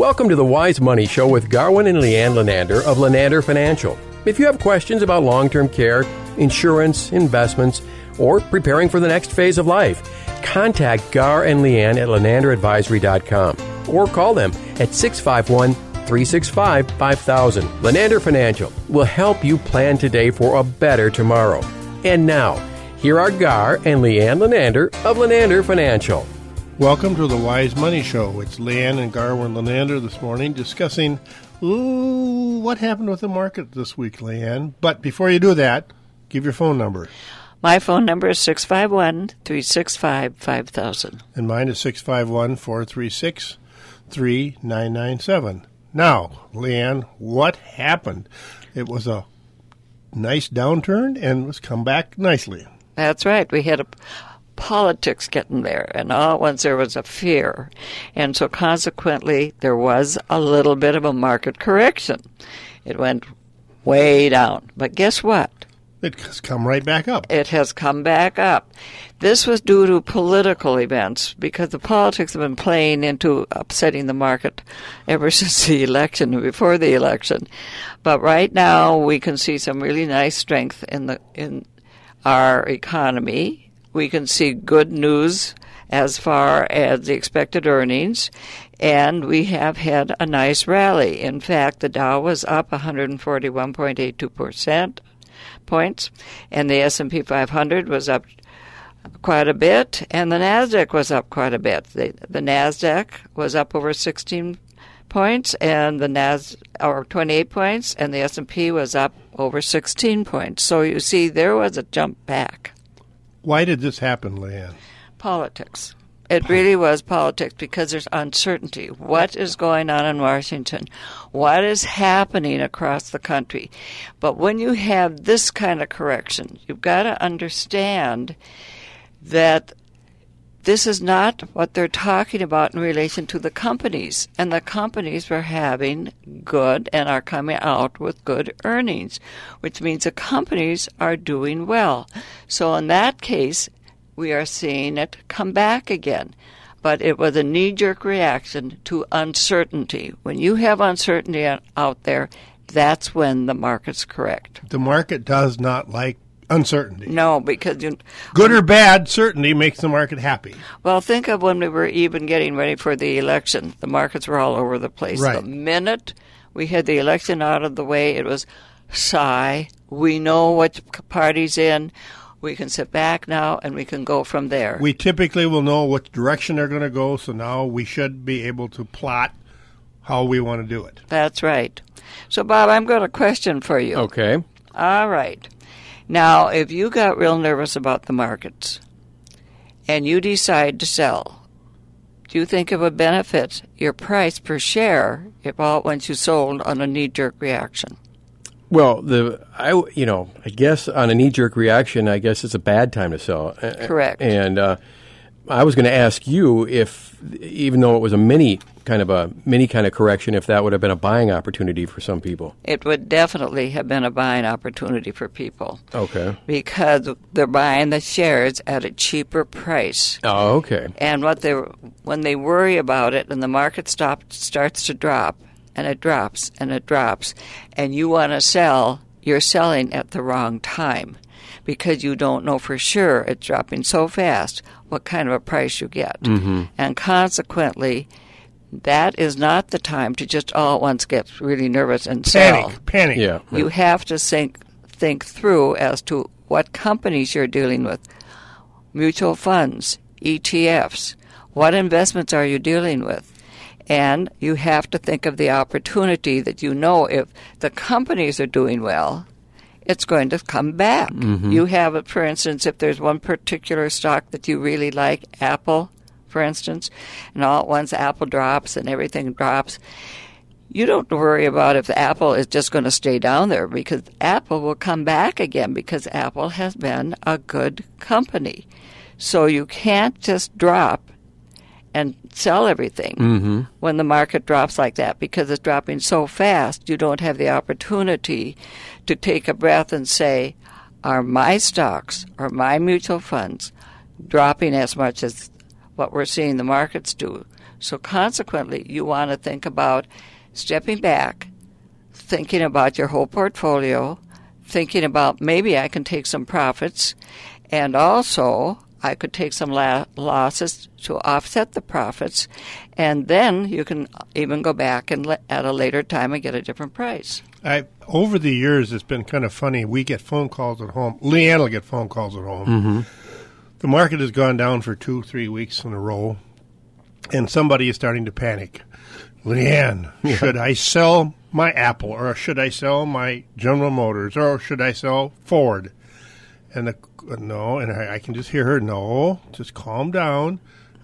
Welcome to the Wise Money Show with Garwin and Leanne Lenander of Lenander Financial. If you have questions about long-term care, insurance, investments, or preparing for the next phase of life, contact Gar and Leanne at LenanderAdvisory.com or call them at 651-365-5000. Lenander Financial will help you plan today for a better tomorrow. And now, here are Gar and Leanne Lenander of Lenander Financial. Welcome to the Wise Money Show. It's Leanne and Garwin Lenander this morning discussing what happened with the market this week, Leanne. But before you do that, give your phone number. My phone number is 651-365-5000. And mine is 651-436-3997. Now, Leanne, what happened? It was a nice downturn and was come back nicely. That's right. We had politics getting there, and all at once there was a fear. And so consequently, there was a little bit of a market correction. It went way down. But guess what? It has come right back up. It has come back up. This was due to political events, because the politics have been playing into upsetting the market ever since the election and before the election. But right now, we can see some really nice strength in our economy. We can see good news as far as the expected earnings, and we have had a nice rally. In fact, the Dow was up 141.82% points, and the S&P 500 was up quite a bit, and the NASDAQ was up quite a bit. The NASDAQ was up over 16 points, and or 28 points, and the S&P was up over 16 points. So you see, there was a jump back. Why did this happen, Leanne? Politics. It really was politics, because there's uncertainty. What is going on in Washington? What is happening across the country? But when you have this kind of correction, you've got to understand that this is not what they're talking about in relation to the companies. And the companies were having good and are coming out with good earnings, which means the companies are doing well. So in that case, we are seeing it come back again. But it was a knee-jerk reaction to uncertainty. When you have uncertainty out there, that's when the market's correct. The market does not like uncertainty. No, because good or bad, certainty makes the market happy. Well, think of when we were even getting ready for the election. The markets were all over the place. Right. The minute we had the election out of the way, it was sigh. We know what party's in. We can sit back now and we can go from there. We typically will know what direction they're going to go, so now we should be able to plot how we want to do it. That's right. So, Bob, I've got a question for you. Okay. All right. Now, if you got real nervous about the markets and you decide to sell, do you think it would benefit your price per share if all at once you sold on a knee-jerk reaction? Well, I guess on a knee-jerk reaction, I guess it's a bad time to sell. Correct. And I was going to ask you if, even though it was a mini kind of correction, if that would have been a buying opportunity for some people. It would definitely have been a buying opportunity for people. Okay. Because they're buying the shares at a cheaper price. Oh, okay. And when they worry about it and the market starts to drop, and it drops, and it drops, and you want to sell, you're selling at the wrong time, because you don't know for sure it's dropping so fast what kind of a price you get. Mm-hmm. And consequently, that is not the time to just all at once get really nervous and sell. Panic. Yeah. You have to think through as to what companies you're dealing with. Mutual funds, ETFs. What investments are you dealing with? And you have to think of the opportunity that if the companies are doing well, it's going to come back. Mm-hmm. You have it, for instance, if there's one particular stock that you really like, Apple, for instance, and all at once Apple drops and everything drops, you don't worry about if Apple is just going to stay down there, because Apple will come back again, because Apple has been a good company. So you can't just drop and sell everything when the market drops like that, because it's dropping so fast. You don't have the opportunity to take a breath and say, are my stocks or my mutual funds dropping as much as what we're seeing the markets do? So consequently, you want to think about stepping back, thinking about your whole portfolio, thinking about maybe I can take some profits, and also I could take some losses to offset the profits, and then you can even go back and at a later time and get a different price. Over the years, it's been kind of funny. We get phone calls at home. Leanne will get phone calls at home. Mm-hmm. The market has gone down for 2-3 weeks in a row, and somebody is starting to panic. Leanne, should I sell my Apple, or should I sell my General Motors, or should I sell Ford? And no, and I can just hear her, no, just calm down.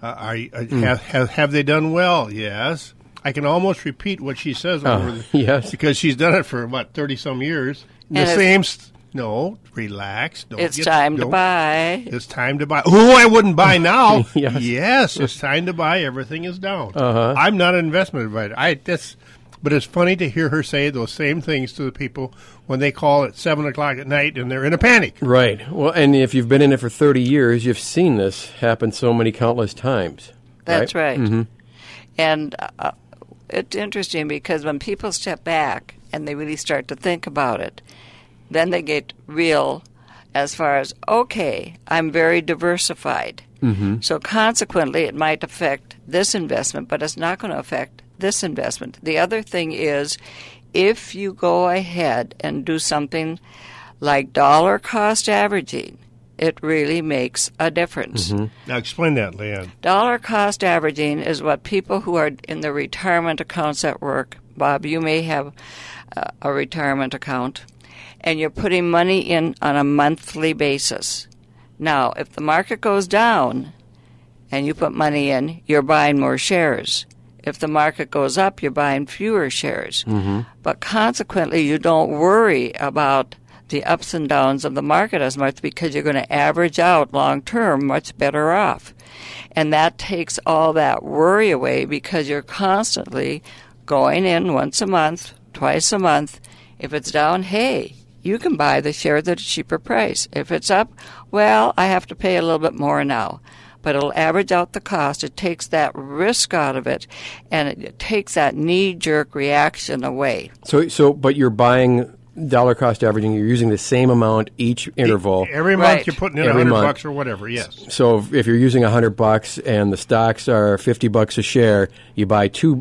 Have they done well? Yes. I can almost repeat what she says yes, because she's done it for, 30-some years. No, relax. It's time to buy. It's time to buy. Oh, I wouldn't buy now. Yes. Yes, it's time to buy. Everything is down. Uh-huh. I'm not an investment advisor. But it's funny to hear her say those same things to the people when they call at 7 o'clock at night and they're in a panic. Right. Well, and if you've been in it for 30 years, you've seen this happen so many countless times. That's right. Mm-hmm. And it's interesting because when people step back and they really start to think about it, then they get real as far as, okay, I'm very diversified. Mm-hmm. So consequently, it might affect this investment, but it's not going to affect this investment. The other thing is, if you go ahead and do something like dollar cost averaging, it really makes a difference. Mm-hmm. Now explain that, Leanne. Dollar cost averaging is what people who are in the retirement accounts at work, Bob, you may have a retirement account, and you're putting money in on a monthly basis. Now, if the market goes down and you put money in, you're buying more shares. If the market goes up, you're buying fewer shares. Mm-hmm. But consequently, you don't worry about the ups and downs of the market as much because you're going to average out long term much better off. And that takes all that worry away because you're constantly going in once a month, twice a month. If it's down, hey, you can buy the share at a cheaper price. If it's up, well, I have to pay a little bit more now. But it'll average out the cost. It takes that risk out of it, and it takes that knee-jerk reaction away. But you're buying dollar cost averaging. You're using the same amount each interval. Every month you're putting in $100 or whatever. Yes. So if you're using $100 and the stocks are $50 a share, you buy two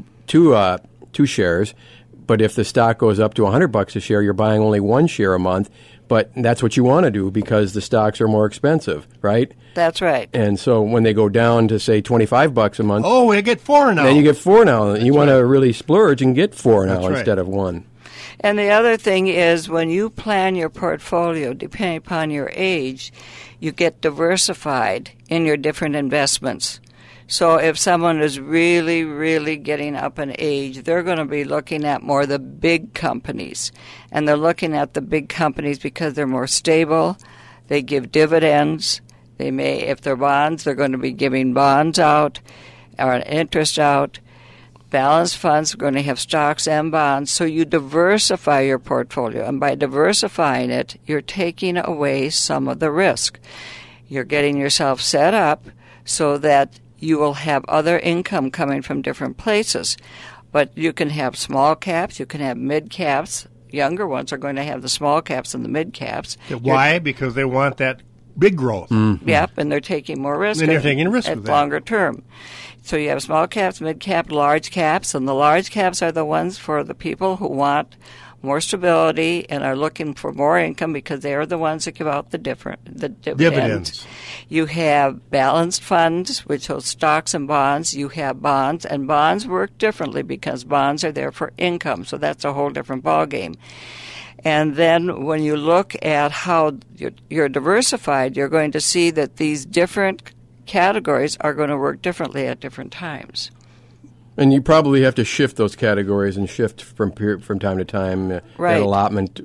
shares. But if the stock goes up to $100 a share, you're buying only one share a month. But that's what you want to do because the stocks are more expensive, right? That's right. And so when they go down to, say, $25 a month... Oh, we get 4 now. Then you get 4 now. You want to really splurge and get 4 now instead of 1. And the other thing is when you plan your portfolio, depending upon your age, you get diversified in your different investments. So if someone is really, really getting up in age, they're going to be looking at more the big companies. And they're looking at the big companies because they're more stable. They give dividends. They may, if they're bonds, they're going to be giving bonds out or interest out. Balanced funds are going to have stocks and bonds. So you diversify your portfolio. And by diversifying it, you're taking away some of the risk. You're getting yourself set up so that you will have other income coming from different places. But you can have small caps, you can have mid caps. Younger ones are going to have the small caps and the mid caps. Why? Because they want that big growth. Mm-hmm. Yep, and they're taking more risk. And they're taking risk at with that. Longer term. So you have small caps, mid cap, large caps, and the large caps are the ones for the people who want more stability and are looking for more income because they are the ones that give out the dividends. You have balanced funds, which hold stocks and bonds. You have bonds, and bonds work differently because bonds are there for income, so that's a whole different ballgame. And then when you look at how you're diversified, you're going to see that these different categories are going to work differently at different times. And you probably have to shift those categories and shift from time to time. Right. That allotment,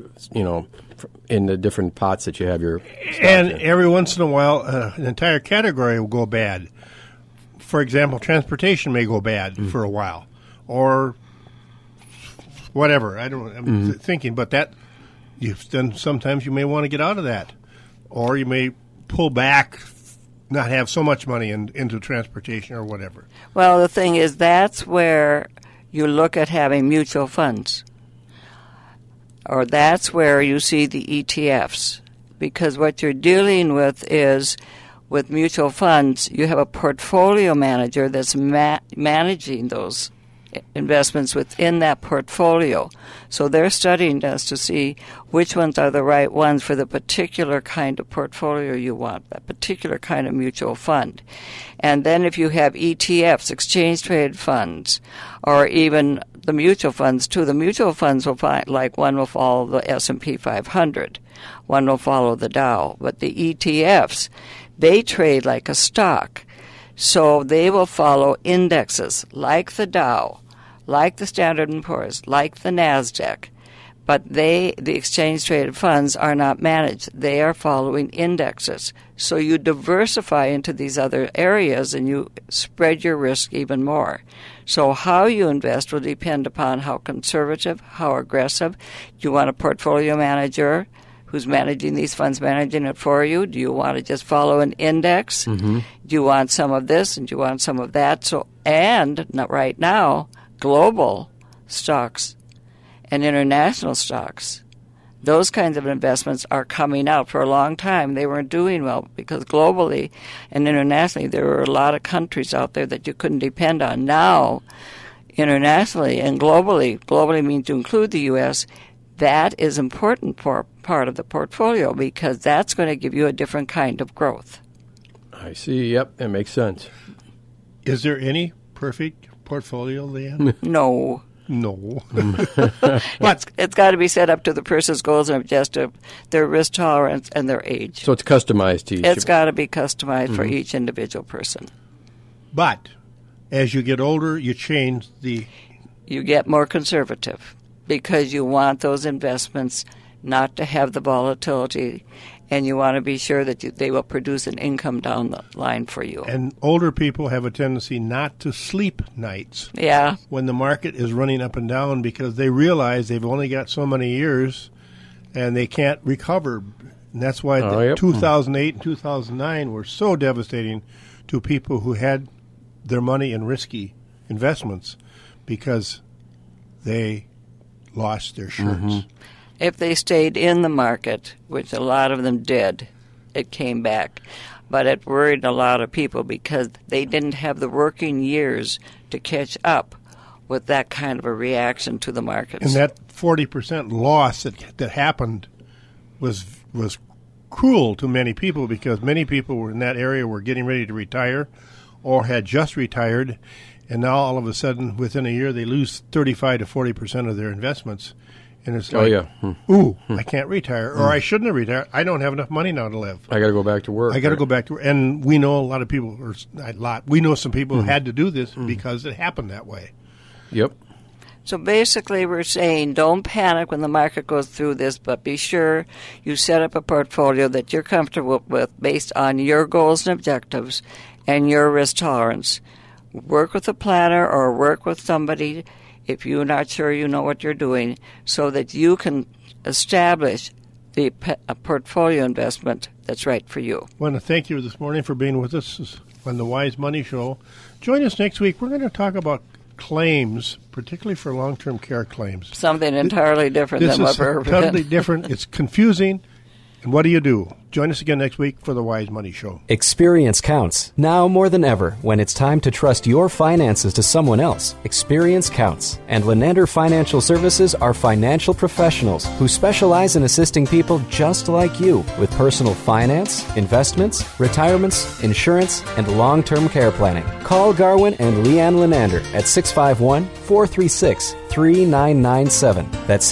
in the different pots that you have your stocks And in. every once in a while, an entire category will go bad. For example, transportation may go bad for a while, or whatever. I'm thinking, but then sometimes you may want to get out of that, or you may pull back not have so much money into transportation or whatever? Well, the thing is, that's where you look at having mutual funds, or that's where you see the ETFs, because what you're dealing with is, with mutual funds, you have a portfolio manager that's managing those investments within that portfolio. So they're studying us to see which ones are the right ones for the particular kind of portfolio you want, that particular kind of mutual fund. And then if you have ETFs, exchange-traded funds, or even the mutual funds too, the mutual funds will find, like one will follow the S&P 500, one will follow the Dow, but the ETFs, they trade like a stock. So they will follow indexes like the Dow, like the Standard & Poor's, like the NASDAQ. But the exchange-traded funds are not managed. They are following indexes. So you diversify into these other areas and you spread your risk even more. So how you invest will depend upon how conservative, how aggressive. Do you want a portfolio manager who's managing these funds, managing it for you? Do you want to just follow an index? Mm-hmm. Do you want some of this and do you want some of that? So, and right now, global stocks and international stocks, those kinds of investments are coming out. For a long time, they weren't doing well because globally and internationally, there were a lot of countries out there that you couldn't depend on. Now, internationally and globally means to include the U.S., that is important for part of the portfolio because that's going to give you a different kind of growth. I see. Yep, that makes sense. Is there any perfect portfolio, Leanne? No. But it's got to be set up to the person's goals and objective, their risk tolerance, and their age. So it's customized to each. It's got to be customized for each individual person. But as you get older, you change the... You get more conservative because you want those investments not to have the volatility, and you want to be sure that they will produce an income down the line for you. And older people have a tendency not to sleep nights. Yeah. When the market is running up and down because they realize they've only got so many years and they can't recover. And that's why 2008 and 2009 were so devastating to people who had their money in risky investments because they lost their shirts. Mm-hmm. If they stayed in the market, which a lot of them did, it came back. But it worried a lot of people because they didn't have the working years to catch up with that kind of a reaction to the markets. And that 40% loss that happened was cruel to many people because many people were in that area were getting ready to retire or had just retired. And now all of a sudden, within a year, they lose 35 to 40% of their investments. And it's like, I can't retire, or I shouldn't have retired. I don't have enough money now to live. I got to go back to work. I got to go back to work. And we know a lot of people, we know some people who had to do this because it happened that way. Yep. So basically we're saying don't panic when the market goes through this, but be sure you set up a portfolio that you're comfortable with based on your goals and objectives and your risk tolerance. Work with a planner or work with somebody if you're not sure you know what you're doing so that you can establish a portfolio investment that's right for you. I want to thank you this morning for being with us on the Wise Money Show. Join us next week. We're going to talk about claims, particularly for long-term care claims. Something entirely different than what we're... This is totally different. It's confusing. And what do? Join us again next week for the Wise Money Show. Experience counts, now more than ever, when it's time to trust your finances to someone else. Experience counts. And Lenander Financial Services are financial professionals who specialize in assisting people just like you with personal finance, investments, retirements, insurance, and long-term care planning. Call Garwin and Leanne Lenander at 651-436-3997. That's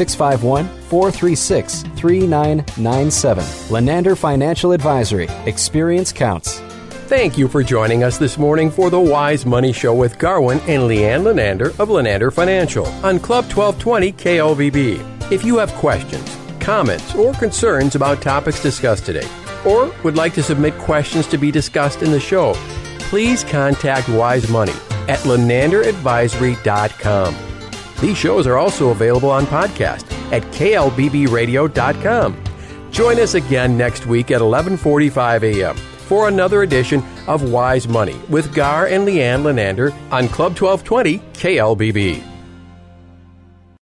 651-436-3997. Lenander Financial Advisory. Experience counts. Thank you for joining us this morning for the Wise Money Show with Garwin and Leanne Lenander of Lenander Financial on Club 1220 KLVB. If you have questions, comments, or concerns about topics discussed today, or would like to submit questions to be discussed in the show, please contact Wise Money at lenanderadvisory.com. These shows are also available on podcast at klbbradio.com. Join us again next week at 11:45 a.m. for another edition of Wise Money with Gar and Leanne Lenander on Club 1220 KLBB.